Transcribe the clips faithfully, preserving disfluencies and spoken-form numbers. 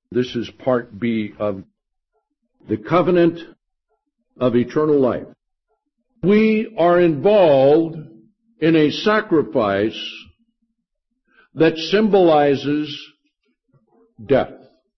This is part B of the covenant of eternal life. We are involved in a sacrifice that symbolizes death.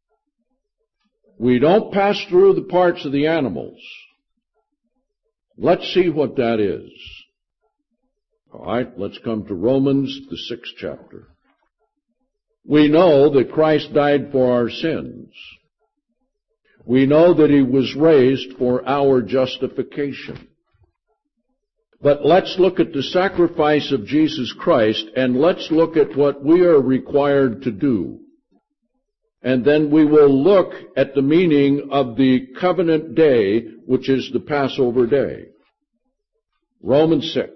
We don't pass through the parts of the animals. Let's see what that is. All right, let's come to Romans, the sixth chapter. We know that Christ died for our sins. We know that He was raised for our justification. But let's look at the sacrifice of Jesus Christ, and let's look at what we are required to do. And then we will look at the meaning of the covenant day, which is the Passover day. Romans six.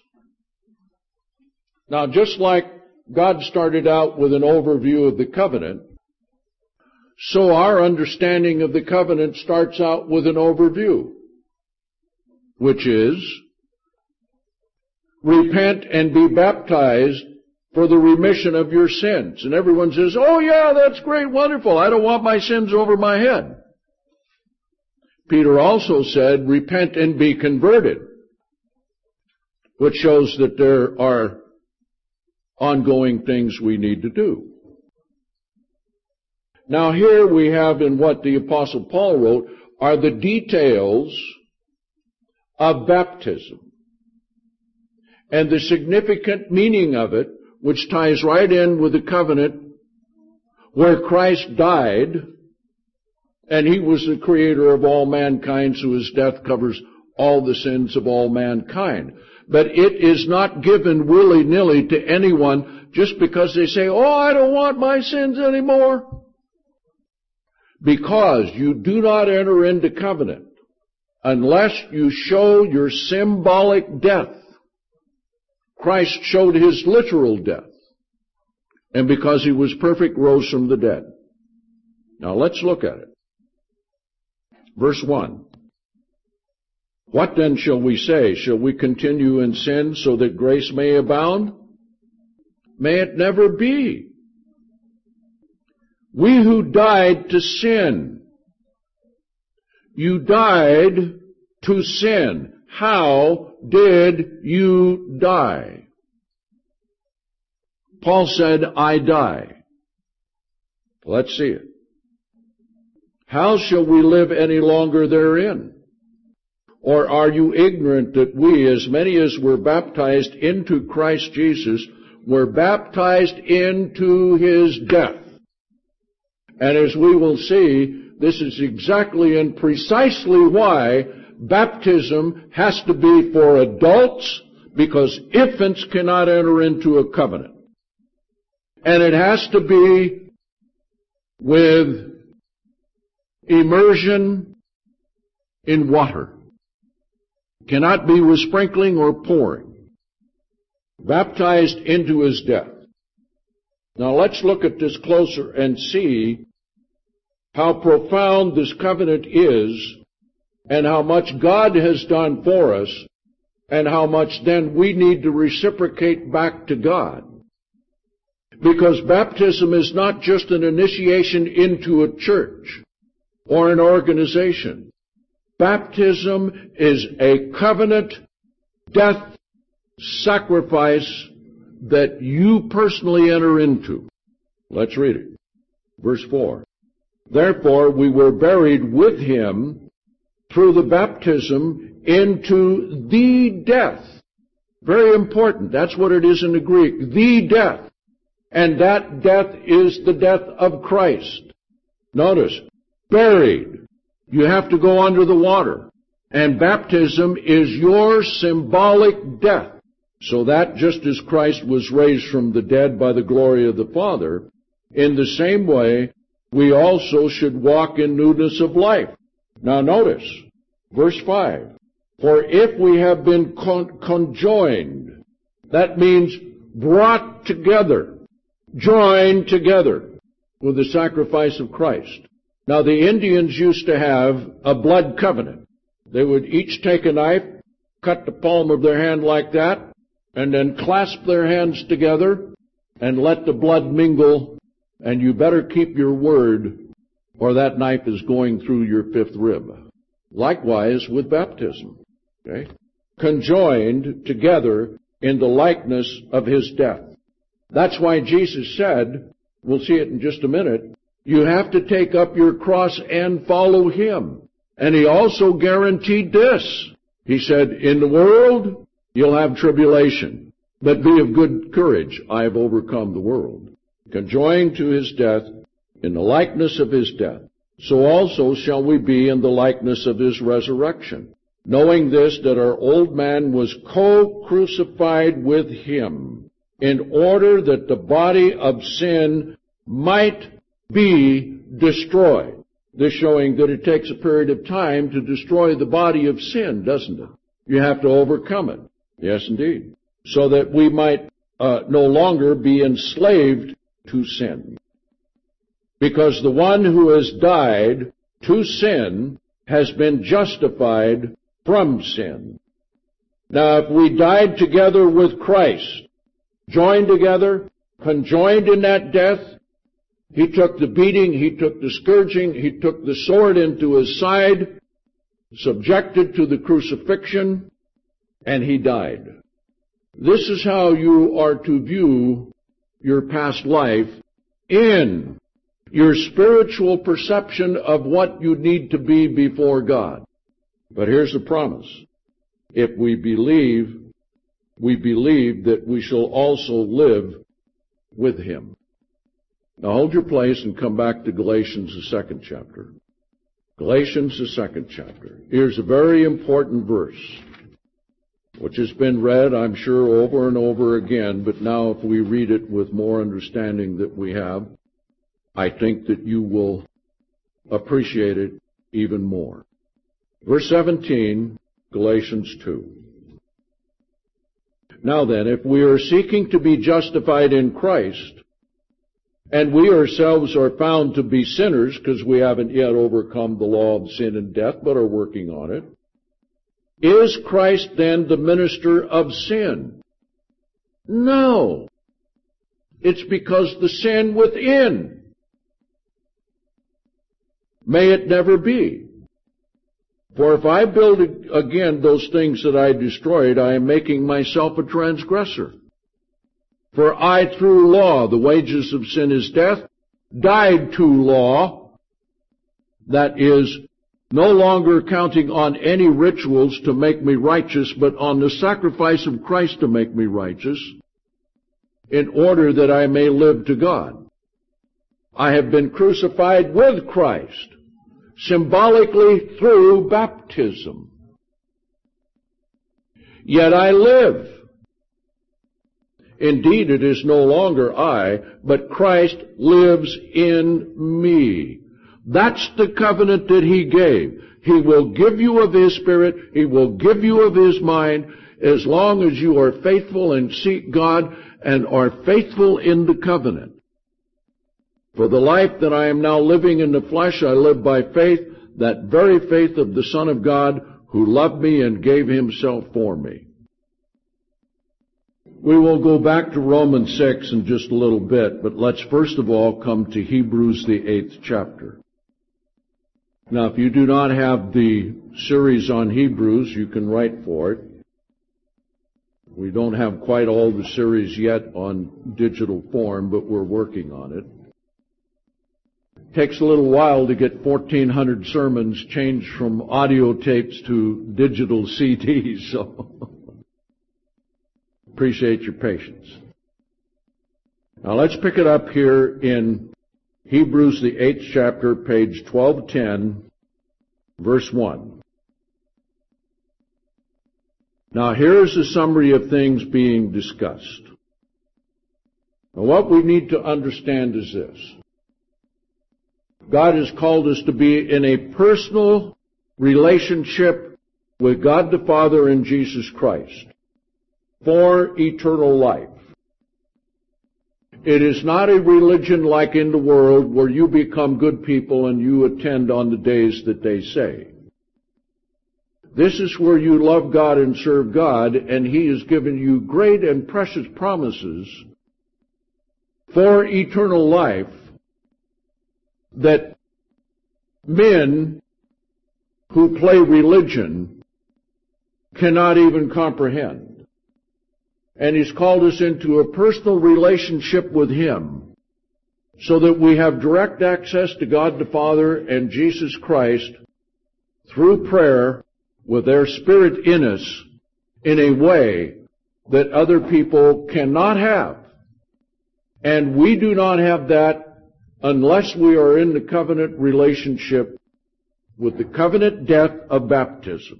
Now, just like God started out with an overview of the covenant, so our understanding of the covenant starts out with an overview, which is, repent and be baptized for the remission of your sins. And everyone says, oh yeah, that's great, wonderful. I don't want my sins over my head. Peter also said, repent and be converted, which shows that there are ongoing things we need to do. Now here we have in what the Apostle Paul wrote are the details of baptism and the significant meaning of it, which ties right in with the covenant where Christ died and He was the creator of all mankind, so His death covers all the sins of all mankind. But it is not given willy-nilly to anyone just because they say, oh, I don't want my sins anymore. Because you do not enter into covenant unless you show your symbolic death. Christ showed His literal death. And because He was perfect, rose from the dead. Now let's look at it. Verse one. What then shall we say? Shall we continue in sin so that grace may abound? May it never be. We who died to sin. You died to sin. How did you die? Paul said, I die. Let's see it. How shall we live any longer therein? Or are you ignorant that we, as many as were baptized into Christ Jesus, were baptized into His death? And as we will see, this is exactly and precisely why baptism has to be for adults, because infants cannot enter into a covenant. And it has to be with immersion in water. Cannot be with sprinkling or pouring. Baptized into His death. Now let's look at this closer and see how profound this covenant is and how much God has done for us and how much then we need to reciprocate back to God. Because baptism is not just an initiation into a church or an organization. Baptism is a covenant death sacrifice that you personally enter into. Let's read it. Verse four. Therefore we were buried with Him through the baptism into the death. Very important. That's what it is in the Greek. The death. And that death is the death of Christ. Notice, buried. You have to go under the water. And baptism is your symbolic death. So that just as Christ was raised from the dead by the glory of the Father, in the same way, we also should walk in newness of life. Now notice, verse five. For if we have been con- conjoined, that means brought together, joined together with the sacrifice of Christ. Now the Indians used to have a blood covenant. They would each take a knife, cut the palm of their hand like that, and then clasp their hands together and let the blood mingle, and you better keep your word or that knife is going through your fifth rib. Likewise with baptism. Okay? Conjoined together in the likeness of his death. That's why Jesus said, we'll see it in just a minute, you have to take up your cross and follow him. And he also guaranteed this. He said, in the world you'll have tribulation, but be of good courage. I have overcome the world. Conjoined to his death in the likeness of his death, so also shall we be in the likeness of his resurrection. Knowing this, that our old man was co-crucified with him, in order that the body of sin might be destroyed. This showing that it takes a period of time to destroy the body of sin, doesn't it? You have to overcome it. Yes, indeed. So that we might uh, no longer be enslaved to sin. Because the one who has died to sin has been justified from sin. Now, if we died together with Christ, joined together, conjoined in that death, he took the beating, he took the scourging, he took the sword into his side, subjected to the crucifixion, and he died. This is how you are to view your past life in your spiritual perception of what you need to be before God. But here's the promise. If we believe, we believe that we shall also live with him. Now hold your place and come back to Galatians, the second chapter. Galatians, the second chapter. Here's a very important verse, which has been read, I'm sure, over and over again, but now if we read it with more understanding that we have, I think that you will appreciate it even more. Verse seventeen, Galatians two. Now then, if we are seeking to be justified in Christ, and we ourselves are found to be sinners, because we haven't yet overcome the law of sin and death, but are working on it, is Christ then the minister of sin? No. It's because the sin within. May it never be. For if I build again those things that I destroyed, I am making myself a transgressor. For I, through law, the wages of sin is death, died to law, that is, no longer counting on any rituals to make me righteous, but on the sacrifice of Christ to make me righteous, in order that I may live to God. I have been crucified with Christ, symbolically through baptism. Yet I live. Indeed, it is no longer I, but Christ lives in me. That's the covenant that he gave. He will give you of his Spirit. He will give you of his mind as long as you are faithful and seek God and are faithful in the covenant. For the life that I am now living in the flesh, I live by faith, that very faith of the Son of God who loved me and gave himself for me. We will go back to Romans six in just a little bit, but let's first of all come to Hebrews, the eighth chapter. Now, if you do not have the series on Hebrews, you can write for it. We don't have quite all the series yet on digital form, but we're working on it. It takes a little while to get fourteen hundred sermons changed from audio tapes to digital C Ds, so appreciate your patience. Now let's pick it up here in Hebrews, the eighth chapter, page twelve ten, verse one. Now here's a summary of things being discussed. Now what we need to understand is this. God has called us to be in a personal relationship with God the Father and Jesus Christ for eternal life. It is not a religion like in the world where you become good people and you attend on the days that they say. This is where you love God and serve God, and he has given you great and precious promises for eternal life that men who play religion cannot even comprehend. And He's called us into a personal relationship with Him so that we have direct access to God the Father and Jesus Christ through prayer with their Spirit in us in a way that other people cannot have. And we do not have that unless we are in the covenant relationship with the covenant death of baptism.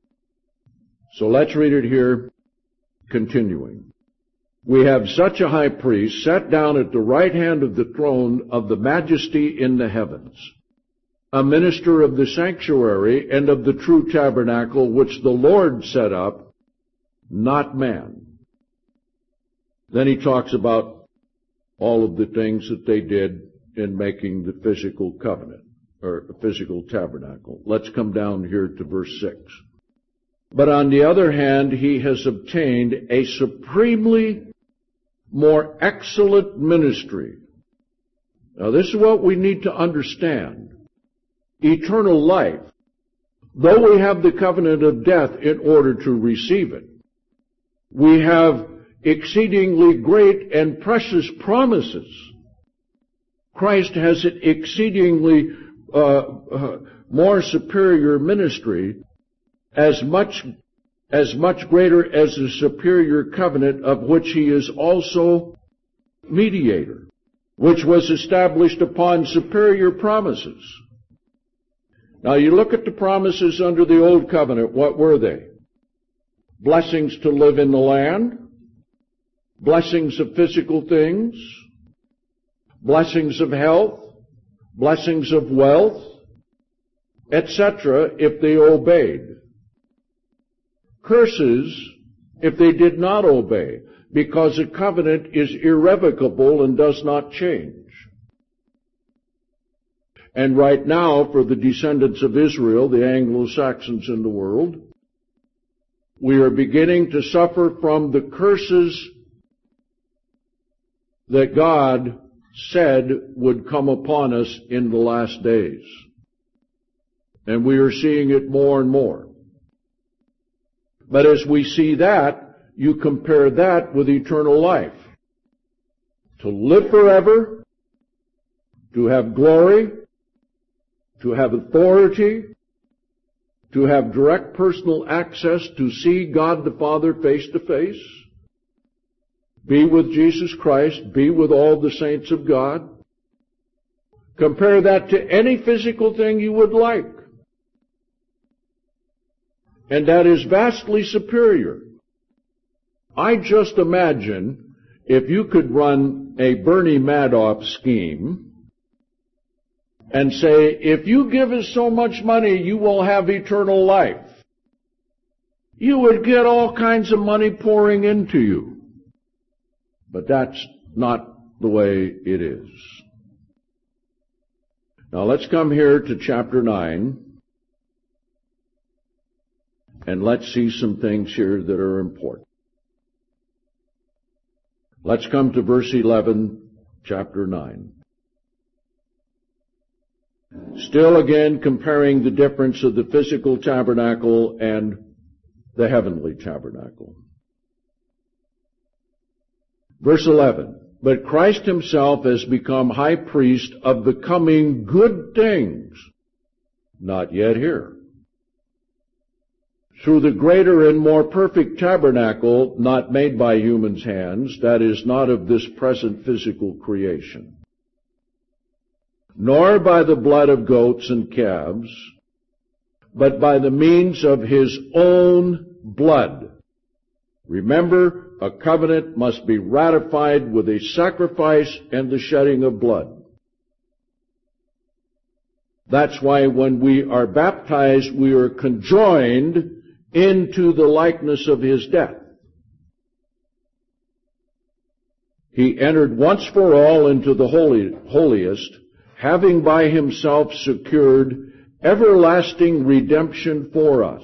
So let's read it here, continuing. We have such a high priest sat down at the right hand of the throne of the majesty in the heavens, a minister of the sanctuary and of the true tabernacle which the Lord set up, not man. Then he talks about all of the things that they did in making the physical covenant, or physical tabernacle. Let's come down here to verse six. But on the other hand, he has obtained a supremely more excellent ministry. Now this is what we need to understand. Eternal life, though we have the covenant of death in order to receive it, we have exceedingly great and precious promises. Christ has an exceedingly uh, uh, more superior ministry, as much as much greater as the superior covenant of which He is also mediator, which was established upon superior promises. Now you look at the promises under the Old Covenant, what were they? Blessings to live in the land, blessings of physical things, blessings of health, blessings of wealth, et cetera, if they obeyed. Curses if they did not obey, because a covenant is irrevocable and does not change. And right now, for the descendants of Israel, the Anglo-Saxons in the world, we are beginning to suffer from the curses that God said would come upon us in the last days. And we are seeing it more and more. But as we see that, you compare that with eternal life. To live forever, to have glory, to have authority, to have direct personal access to see God the Father face to face, be with Jesus Christ, be with all the saints of God. Compare that to any physical thing you would like. And that is vastly superior. I just imagine if you could run a Bernie Madoff scheme and say, if you give us so much money, you will have eternal life. You would get all kinds of money pouring into you. But that's not the way it is. Now let's come here to chapter nine. And let's see some things here that are important. Let's come to verse eleven, chapter nine. Still again comparing the difference of the physical tabernacle and the heavenly tabernacle. Verse eleven. But Christ Himself has become high priest of the coming good things, not yet here, through the greater and more perfect tabernacle, not made by human's hands, that is, not of this present physical creation, nor by the blood of goats and calves, but by the means of His own blood. Remember, a covenant must be ratified with a sacrifice and the shedding of blood. That's why when we are baptized, we are conjoined into the likeness of His death. He entered once for all into the holy, holiest, having by Himself secured everlasting redemption for us.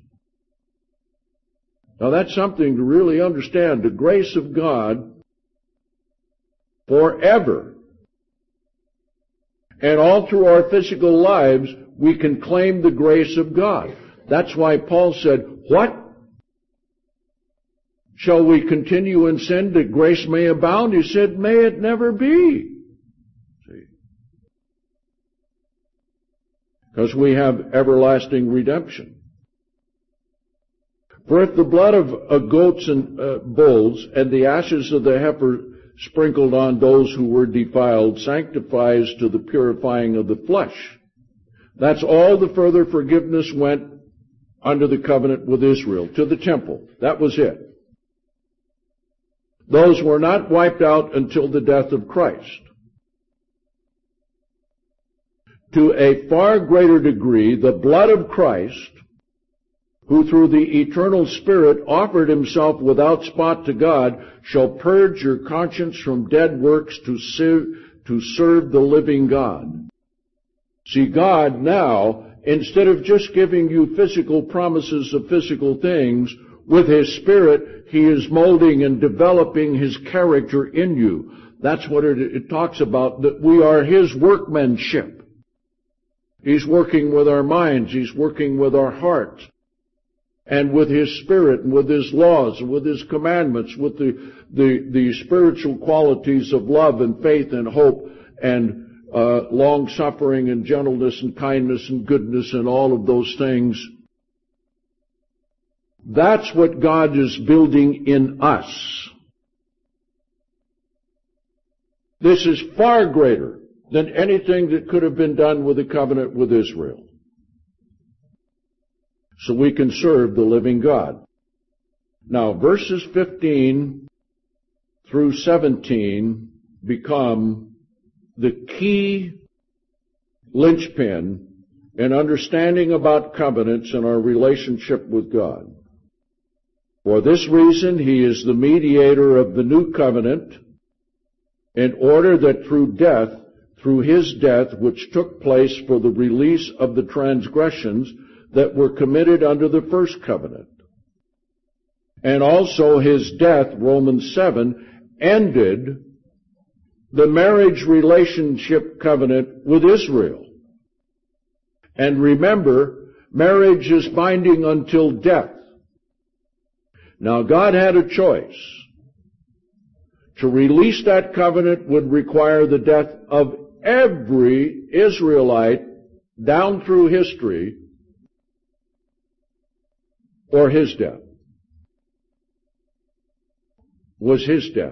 Now that's something to really understand. The grace of God forever. And all through our physical lives, we can claim the grace of God. That's why Paul said, what? Shall we continue in sin that grace may abound? He said, may it never be. See? Because we have everlasting redemption. For if the blood of uh, goats and uh, bulls and the ashes of the heifer sprinkled on those who were defiled sanctifies to the purifying of the flesh, that's all the further forgiveness went under the covenant with Israel, to the temple. That was it. Those were not wiped out until the death of Christ. To a far greater degree, the blood of Christ, who through the eternal Spirit offered himself without spot to God, shall purge your conscience from dead works to serve, to serve the living God. See, God now, instead of just giving you physical promises of physical things, with His Spirit, He is molding and developing His character in you. That's what it, it talks about, that we are His workmanship. He's working with our minds, He's working with our hearts, and with His Spirit, and with His laws, and with His commandments, with the, the, the spiritual qualities of love and faith and hope and uh, long-suffering and gentleness and kindness and goodness and all of those things. That's what God is building in us. This is far greater than anything that could have been done with the covenant with Israel. So we can serve the living God. Now, verses fifteen through seventeen become the key linchpin in understanding about covenants and our relationship with God. For this reason, He is the mediator of the new covenant, in order that through death, through His death, which took place for the release of the transgressions that were committed under the first covenant, and also His death, Romans seven, ended the marriage relationship covenant with Israel. And remember, marriage is binding until death. Now, God had a choice. To release that covenant would require the death of every Israelite down through history, or His death. Was His death.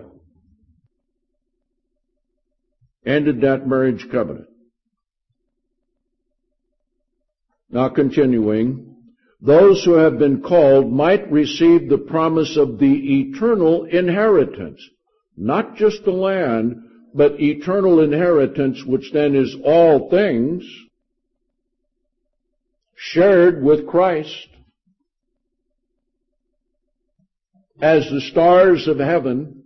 Ended that marriage covenant. Now continuing, those who have been called might receive the promise of the eternal inheritance. Not just the land, but eternal inheritance, which then is all things, shared with Christ. As the stars of heaven.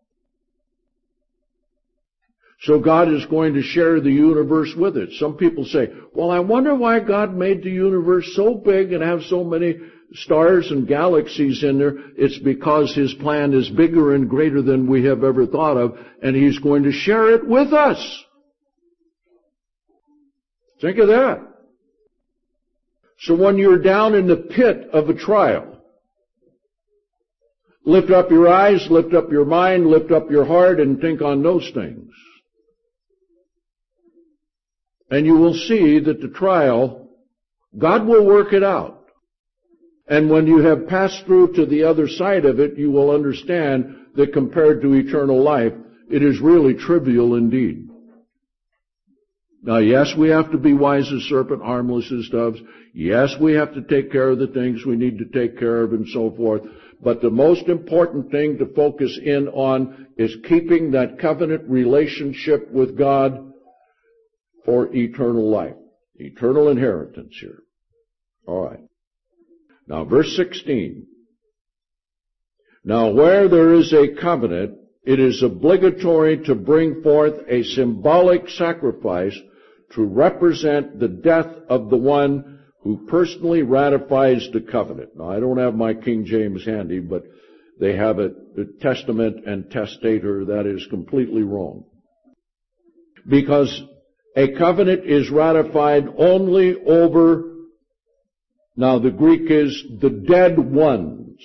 So God is going to share the universe with it. Some people say, well, I wonder why God made the universe so big and have so many stars and galaxies in there. It's because His plan is bigger and greater than we have ever thought of, and He's going to share it with us. Think of that. So when you're down in the pit of a trial, lift up your eyes, lift up your mind, lift up your heart, and think on those things. And you will see that the trial, God will work it out. And when you have passed through to the other side of it, you will understand that compared to eternal life, it is really trivial indeed. Now, yes, we have to be wise as serpent, harmless as doves. Yes, we have to take care of the things we need to take care of and so forth. But the most important thing to focus in on is keeping that covenant relationship with God for eternal life. Eternal inheritance here. All right. Now, verse sixteen. Now, where there is a covenant, it is obligatory to bring forth a symbolic sacrifice to represent the death of the one who personally ratifies the covenant. Now, I don't have my King James handy, but they have a, a testament and testator. That is completely wrong. Because A covenant is ratified only over, now the Greek is the dead ones,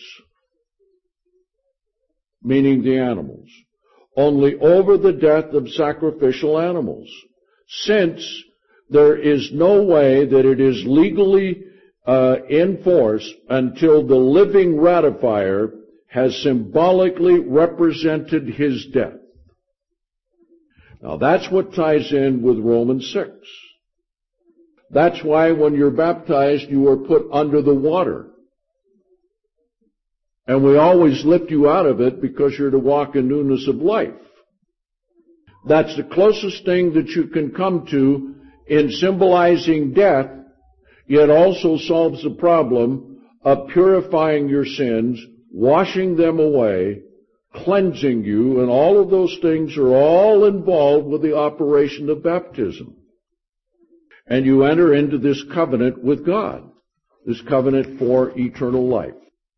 meaning the animals, only over the death of sacrificial animals, since there is no way that it is legally uh, in force until the living ratifier has symbolically represented his death. Now that's what ties in with Romans six. That's why when you're baptized, you are put under the water. And we always lift you out of it because you're to walk in newness of life. That's the closest thing that you can come to in symbolizing death, yet also solves the problem of purifying your sins, washing them away, cleansing you, and all of those things are all involved with the operation of baptism. And you enter into this covenant with God, this covenant for eternal life.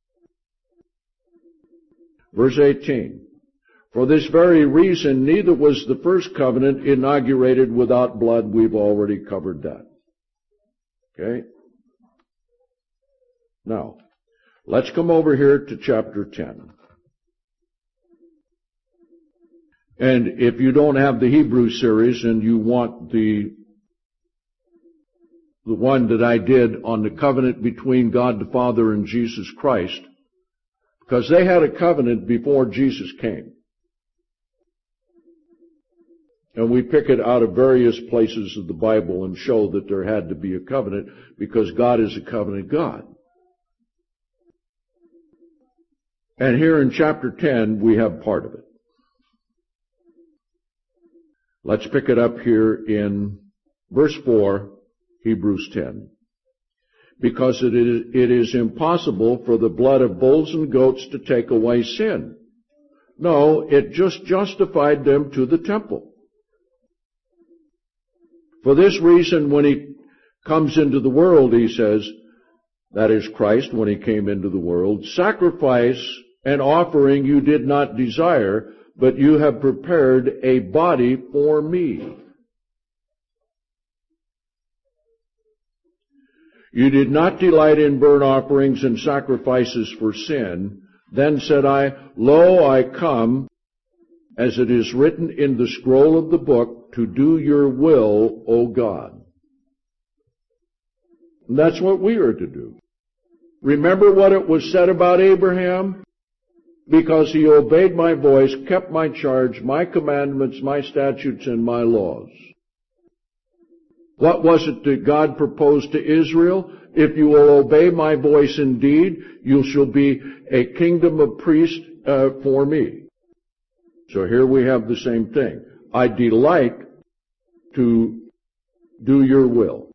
Verse eighteen. For this very reason, neither was the first covenant inaugurated without blood. We've already covered that. Okay? Now, let's come over here to chapter ten. And if you don't have the Hebrew series and you want the the one that I did on the covenant between God the Father and Jesus Christ, because they had a covenant before Jesus came. And we pick it out of various places of the Bible and show that there had to be a covenant because God is a covenant God. And here in chapter ten, we have part of it. Let's pick it up here in verse four, Hebrews ten. Because it is, it is impossible for the blood of bulls and goats to take away sin. No, it just justified them to the temple. For this reason, when he comes into the world, he says, that is Christ, when he came into the world, sacrifice and offering you did not desire, but you have prepared a body for me. You did not delight in burnt offerings and sacrifices for sin. Then said I, Lo, I come, as it is written in the scroll of the book, to do your will, O God. And that's what we are to do. Remember what it was said about Abraham? Because he obeyed my voice, kept my charge, my commandments, my statutes, and my laws. What was it that God proposed to Israel? If you will obey my voice indeed, you shall be a kingdom of priests uh, for me. So here we have the same thing. I delight to do your will.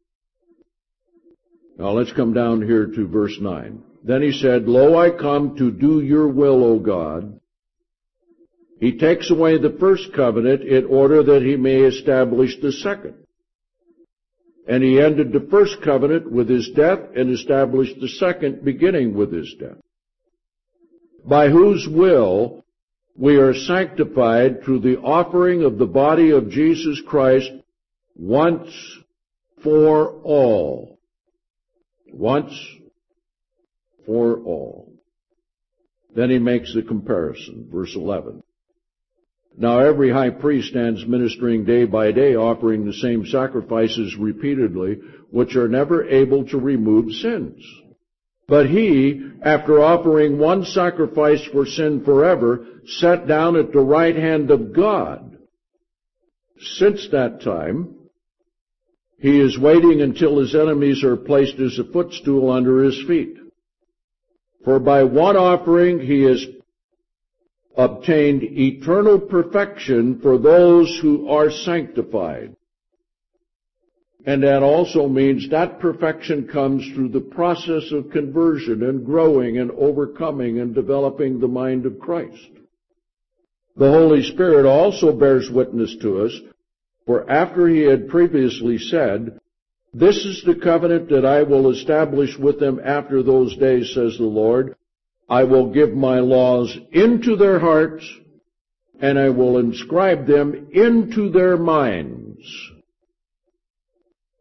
Now let's come down here to verse nine. Then he said, Lo, I come to do your will, O God. He takes away the first covenant in order that he may establish the second. And he ended the first covenant with his death and established the second beginning with his death. By whose will we are sanctified through the offering of the body of Jesus Christ once for all. Once for all. Then he makes the comparison, verse eleven. Now every high priest stands ministering day by day, offering the same sacrifices repeatedly, which are never able to remove sins. But he, after offering one sacrifice for sin forever, sat down at the right hand of God. Since that time, he is waiting until his enemies are placed as a footstool under his feet. For by one offering he has obtained eternal perfection for those who are sanctified. And that also means that perfection comes through the process of conversion and growing and overcoming and developing the mind of Christ. The Holy Spirit also bears witness to us, for after he had previously said, This is the covenant that I will establish with them after those days, says the Lord. I will give my laws into their hearts, and I will inscribe them into their minds.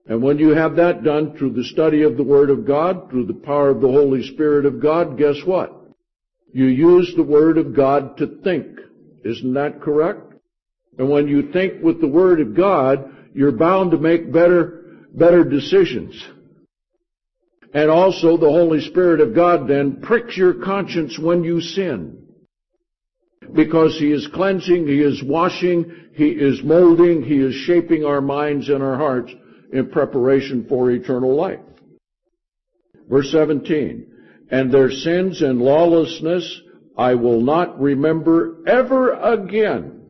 And when you have that done through the study of the Word of God, through the power of the Holy Spirit of God, guess what? You use the Word of God to think. Isn't that correct? And when you think with the Word of God, you're bound to make better, better decisions. And also the Holy Spirit of God then pricks your conscience when you sin. Because He is cleansing, He is washing, He is molding, He is shaping our minds and our hearts in preparation for eternal life. Verse seventeen, and their sins and lawlessness I will not remember ever again.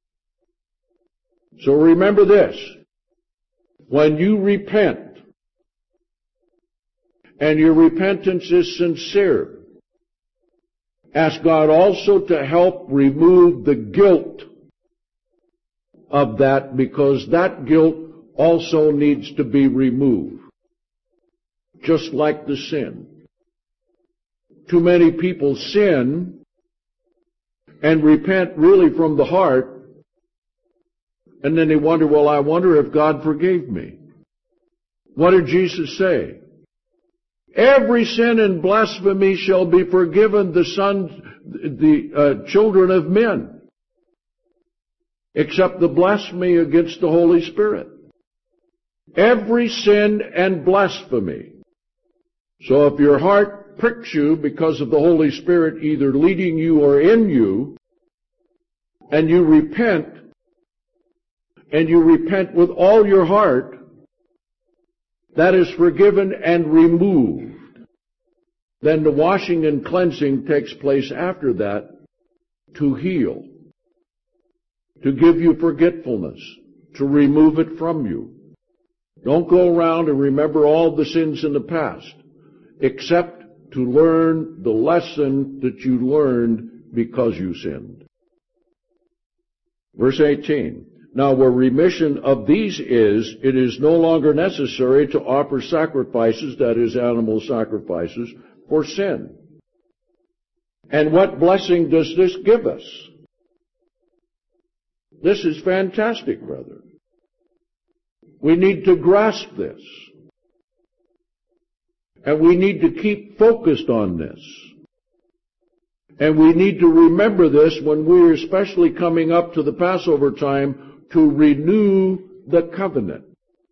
So remember this, when you repent, and your repentance is sincere, ask God also to help remove the guilt of that, because that guilt also needs to be removed. Just like the sin. Too many people sin and repent really from the heart, and then they wonder, well, I wonder if God forgave me. What did Jesus say? Every sin and blasphemy shall be forgiven the sons, the uh, children of men, except the blasphemy against the Holy Spirit. Every sin and blasphemy. So if your heart pricks you because of the Holy Spirit either leading you or in you, and you repent, and you repent with all your heart, that is forgiven and removed. Then the washing and cleansing takes place after that to heal, to give you forgetfulness, to remove it from you. Don't go around and remember all the sins in the past, except to learn the lesson that you learned because you sinned. Verse eighteen. Now where remission of these is, it is no longer necessary to offer sacrifices, that is, animal sacrifices, for sin. And what blessing does this give us? This is fantastic, brother. We need to grasp this. And we need to keep focused on this. And we need to remember this when we're especially coming up to the Passover time to renew the covenant.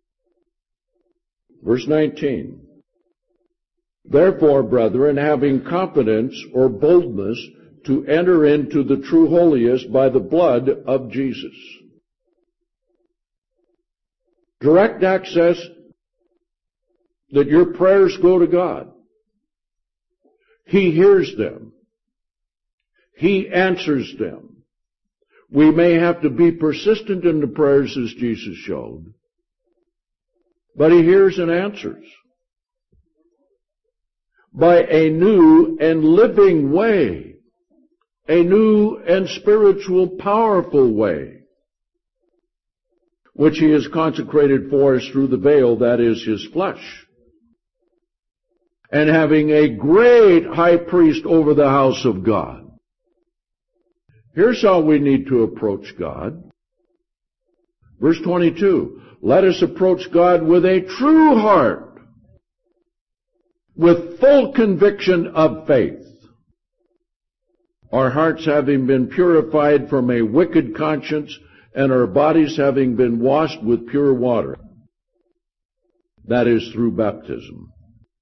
Verse nineteen. Therefore, brethren, having confidence or boldness to enter into the true holiest by the blood of Jesus. Direct access, that your prayers go to God. He hears them. He answers them. We may have to be persistent in the prayers as Jesus showed, but He hears and answers by a new and living way, a new and spiritual, powerful way, which He has consecrated for us through the veil, that is His flesh. And having a great high priest over the house of God. Here's how we need to approach God. Verse twenty-two, let us approach God with a true heart, with full conviction of faith, our hearts having been purified from a wicked conscience, and our bodies having been washed with pure water. That is through baptism.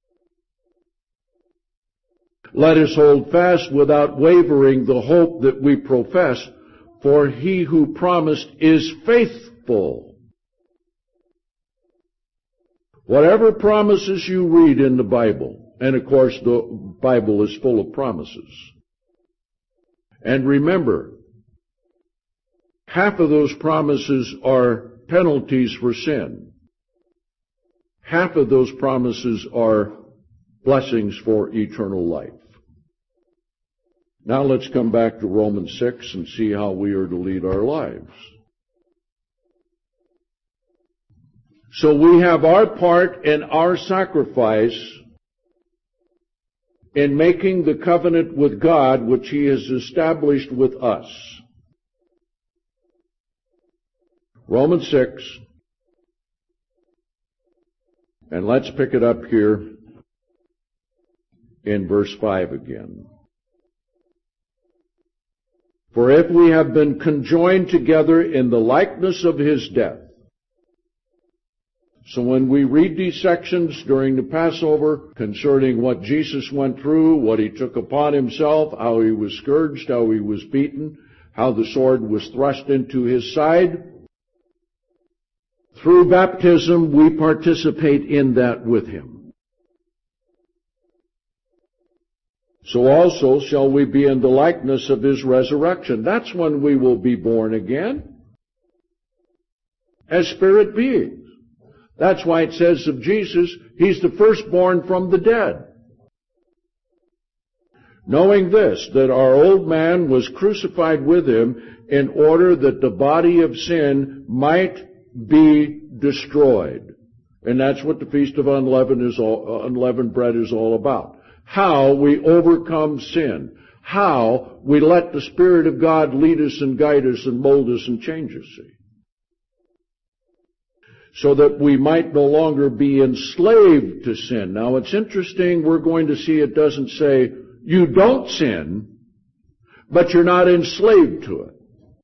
Let us hold fast without wavering the hope that we profess, for He who promised is faithful. Whatever promises you read in the Bible, and of course the Bible is full of promises. And remember, half of those promises are penalties for sin. Half of those promises are blessings for eternal life. Now let's come back to Romans six and see how we are to lead our lives. So we have our part and our sacrifice in making the covenant with God which He has established with us. Romans six, And let's pick it up here in verse five again. For if we have been conjoined together in the likeness of his death. So when we read these sections during the Passover concerning what Jesus went through, what he took upon himself, how he was scourged, how he was beaten, how the sword was thrust into his side, through baptism we participate in that with him. So also shall we be in the likeness of his resurrection. That's when we will be born again as spirit beings. That's why it says of Jesus, he's the firstborn from the dead. Knowing this, that our old man was crucified with him in order that the body of sin might be destroyed. And that's what the Feast of Unleavened, is all, Unleavened Bread is all about. How we overcome sin. How we let the Spirit of God lead us and guide us and mold us and change us, see. So that we might no longer be enslaved to sin. Now it's interesting, we're going to see it doesn't say, you don't sin, but you're not enslaved to it.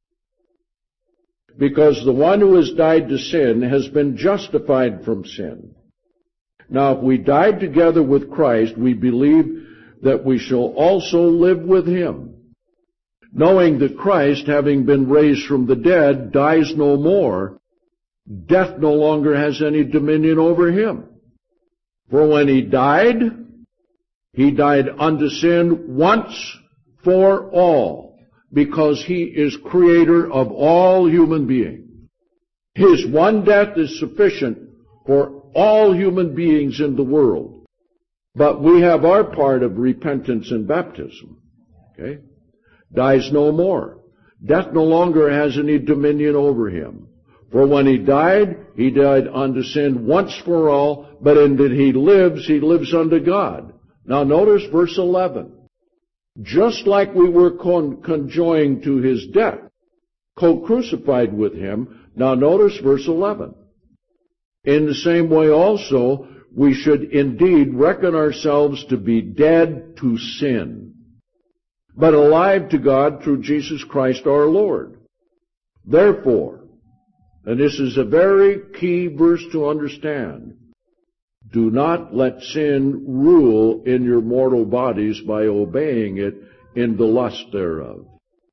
Because the one who has died to sin has been justified from sin. Now if we died together with Christ, we believe that we shall also live with him. Knowing that Christ, having been raised from the dead, dies no more, death no longer has any dominion over him. For when he died, he died unto sin once for all, because he is creator of all human beings. His one death is sufficient for all human beings in the world. But we have our part of repentance and baptism. Okay? Dies no more. Death no longer has any dominion over him. For when he died, he died unto sin once for all, but in that he lives, he lives unto God. Now notice verse eleven. Just like we were con- conjoined to his death, co-crucified with him, now notice verse eleven. In the same way also, we should indeed reckon ourselves to be dead to sin, but alive to God through Jesus Christ our Lord. Therefore, and this is a very key verse to understand, do not let sin rule in your mortal bodies by obeying it in the lust thereof.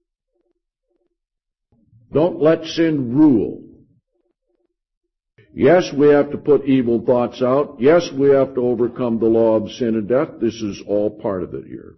Don't let sin rule. Yes, we have to put evil thoughts out. Yes, we have to overcome the law of sin and death. This is all part of it here.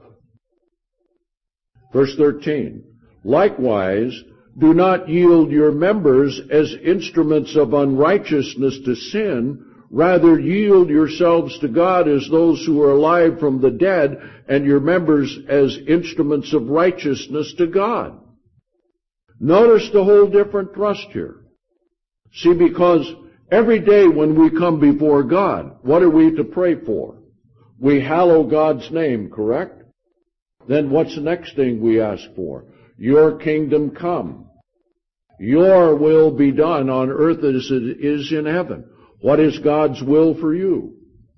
Verse thirteen. Likewise, do not yield your members as instruments of unrighteousness to sin. Rather, yield yourselves to God as those who are alive from the dead, and your members as instruments of righteousness to God. Notice the whole different thrust here. See, because every day when we come before God, what are we to pray for? We hallow God's name, correct? Then what's the next thing we ask for? Your kingdom come. Your will be done on earth as it is in heaven. What is God's will for you?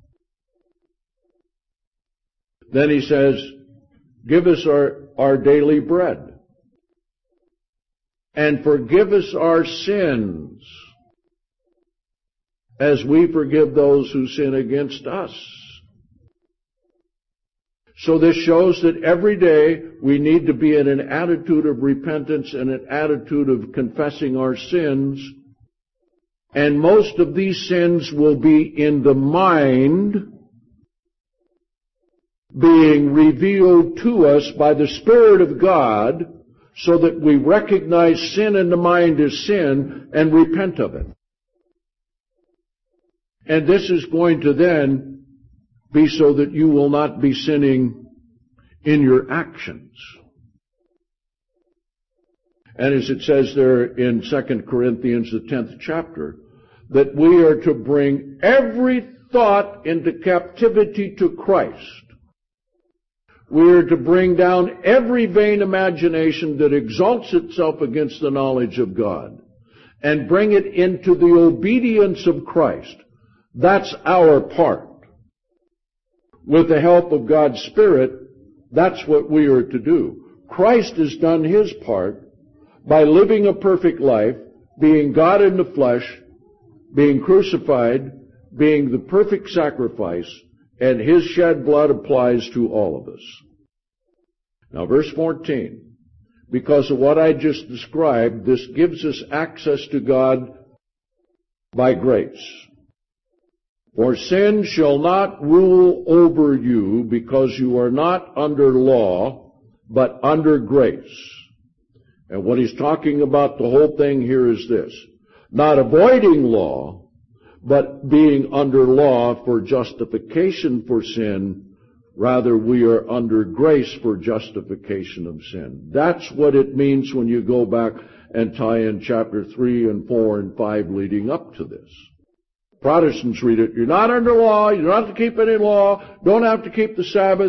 Then he says, give us our, our daily bread. And forgive us our sins, as we forgive those who sin against us. So this shows that every day we need to be in an attitude of repentance and an attitude of confessing our sins. And most of these sins will be in the mind, being revealed to us by the Spirit of God, so that we recognize sin in the mind as sin and repent of it. And this is going to then be so that you will not be sinning in your actions. And as it says there in Second Corinthians, the tenth chapter, that we are to bring every thought into captivity to Christ. We are to bring down every vain imagination that exalts itself against the knowledge of God, and bring it into the obedience of Christ. That's our part. With the help of God's Spirit, that's what we are to do. Christ has done His part by living a perfect life, being God in the flesh, being crucified, being the perfect sacrifice, and His shed blood applies to all of us. Now, verse fourteen. Because of what I just described, this gives us access to God by grace. For sin shall not rule over you, because you are not under law, but under grace. And what he's talking about, the whole thing here is this: not avoiding law, but being under law for justification for sin. Rather, we are under grace for justification of sin. That's what it means when you go back and tie in chapter three and four and five leading up to this. Protestants read it, you're not under law, you don't have to keep any law, don't have to keep the Sabbath.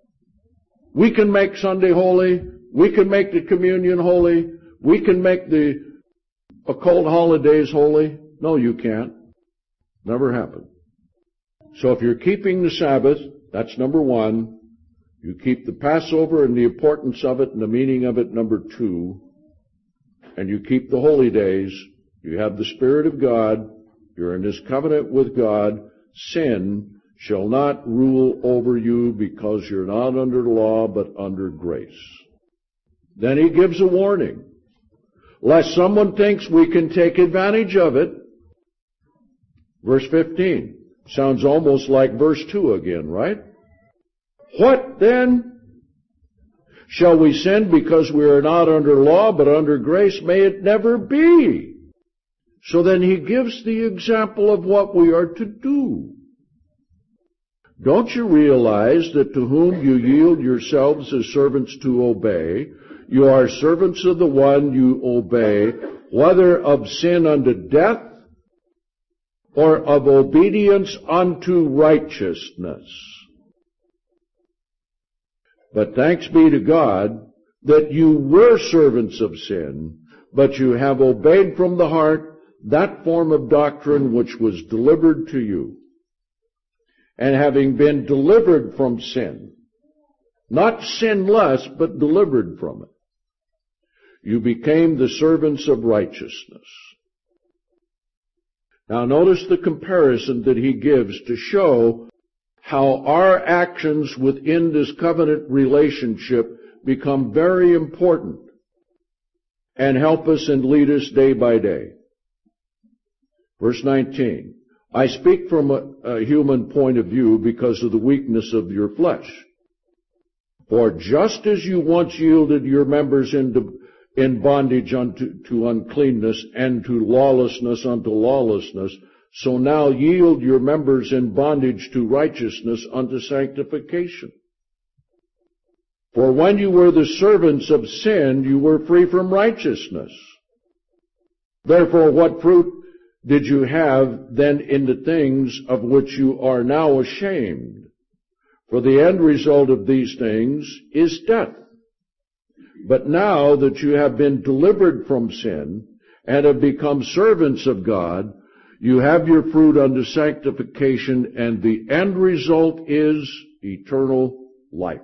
We can make Sunday holy, we can make the communion holy, we can make the occult holidays holy. No, you can't. Never happened. So if you're keeping the Sabbath, that's number one. You keep the Passover and the importance of it and the meaning of it, number two. And you keep the holy days. You have the Spirit of God. You're in this covenant with God. Sin shall not rule over you, because you're not under law but under grace. Then he gives a warning. Lest someone thinks we can take advantage of it. Verse fifteen. Sounds almost like verse two again, right? What then? Shall we sin because we are not under law but under grace? May it never be. So then he gives the example of what we are to do. Don't you realize that to whom you yield yourselves as servants to obey, you are servants of the one you obey, whether of sin unto death or of obedience unto righteousness? But thanks be to God that you were servants of sin, but you have obeyed from the heart that form of doctrine which was delivered to you. And having been delivered from sin, not sinless, but delivered from it, you became the servants of righteousness. Now notice the comparison that he gives to show how our actions within this covenant relationship become very important and help us and lead us day by day. Verse nineteen, I speak from a, a human point of view because of the weakness of your flesh. For just as you once yielded your members into in bondage unto to uncleanness and to lawlessness unto lawlessness, so now yield your members in bondage to righteousness unto sanctification. For when you were the servants of sin, you were free from righteousness. Therefore, what fruit did you have then in the things of which you are now ashamed? For the end result of these things is death. But now that you have been delivered from sin and have become servants of God, you have your fruit unto sanctification, and the end result is eternal life.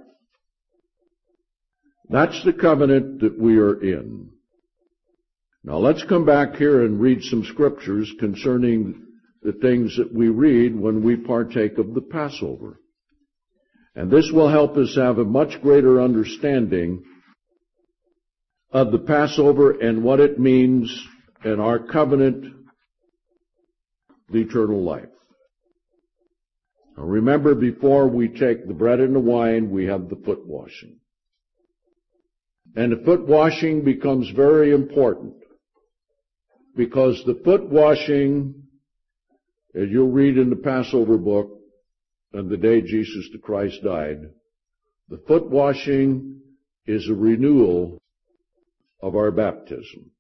That's the covenant that we are in. Now let's come back here and read some scriptures concerning the things that we read when we partake of the Passover. And this will help us have a much greater understanding of the Passover and what it means in our covenant, the eternal life. Now remember, before we take the bread and the wine, we have the foot washing. And the foot washing becomes very important, because the foot washing, as you'll read in the Passover book, and the day Jesus the Christ died, the foot washing is a renewal of our baptism.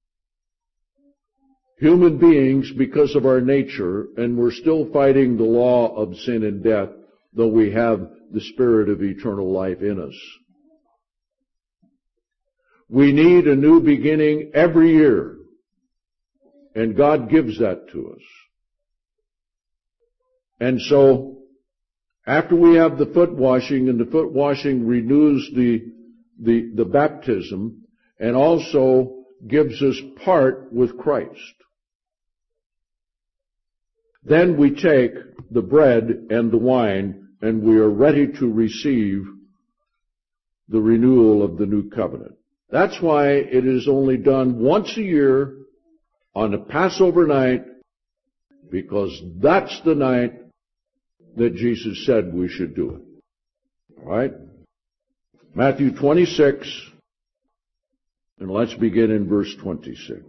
Human beings, because of our nature, and we're still fighting the law of sin and death, though we have the Spirit of eternal life in us. We need a new beginning every year, and God gives that to us. And so, after we have the foot washing, and the foot washing renews the, the, the baptism, and also gives us part with Christ. Then we take the bread and the wine, and we are ready to receive the renewal of the new covenant. That's why it is only done once a year on the Passover night, because that's the night that Jesus said we should do it. All right? Matthew twenty-six, and let's begin in verse twenty-six.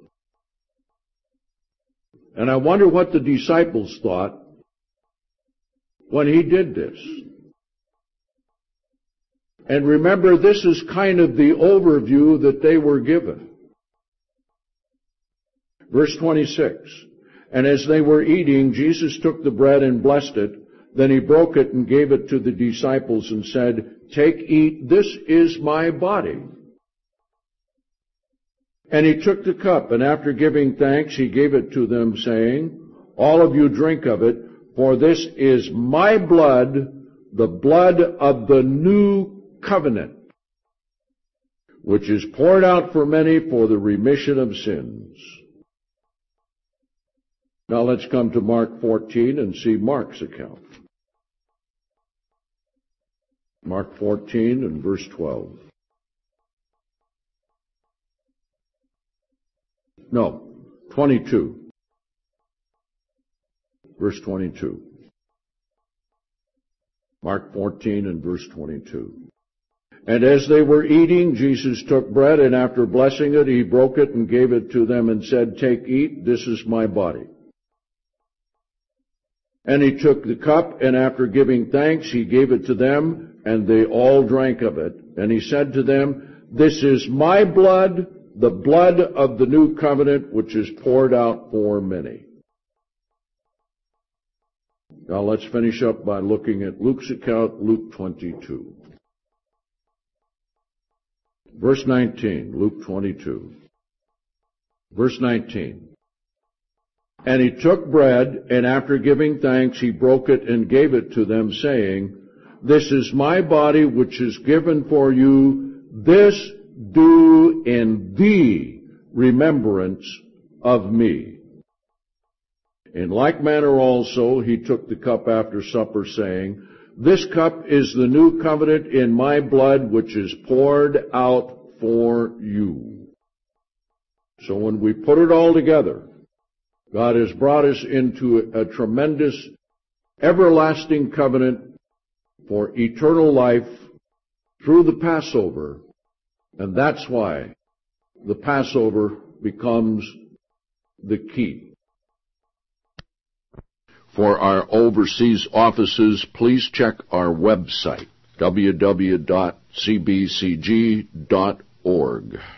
And I wonder what the disciples thought when he did this. And remember, this is kind of the overview that they were given. Verse twenty-six. And as they were eating, Jesus took the bread and blessed it. Then he broke it and gave it to the disciples and said, "Take, eat, this is my body." And he took the cup, and after giving thanks, he gave it to them, saying, "All of you drink of it, for this is my blood, the blood of the new covenant, which is poured out for many for the remission of sins." Now let's come to Mark fourteen and see Mark's account. Mark fourteen and verse twelve. No, twenty-two. Verse twenty-two. Mark fourteen and verse twenty-two. And as they were eating, Jesus took bread, and after blessing it, he broke it and gave it to them and said, "Take, eat, this is my body." And he took the cup, and after giving thanks, he gave it to them, and they all drank of it. And he said to them, "This is my blood, the blood of the new covenant, which is poured out for many." Now let's finish up by looking at Luke's account, Luke twenty-two. Verse nineteen, Luke twenty-two. Verse nineteen. And he took bread, and after giving thanks, he broke it and gave it to them, saying, "This is my body, which is given for you. This do in the remembrance of me." In like manner also he took the cup after supper, saying, "This cup is the new covenant in my blood, which is poured out for you." So when we put it all together, God has brought us into a tremendous, everlasting covenant for eternal life through the Passover. And that's why the Passover becomes the key. For our overseas offices, please check our website, w w w dot c b c g dot org.